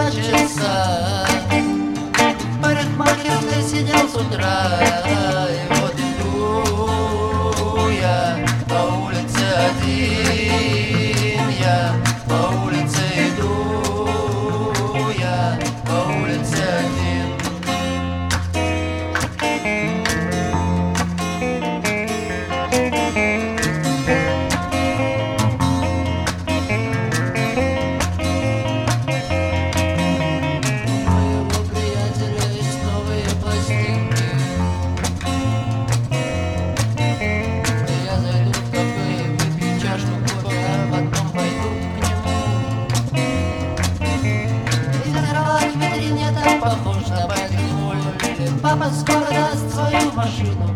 часа. Парикмахер ты сидел с утра, и вот иду я по улице один, я по улице иду, я по улице один. Похож на Бэтмена. Папа скоро даст свою машину.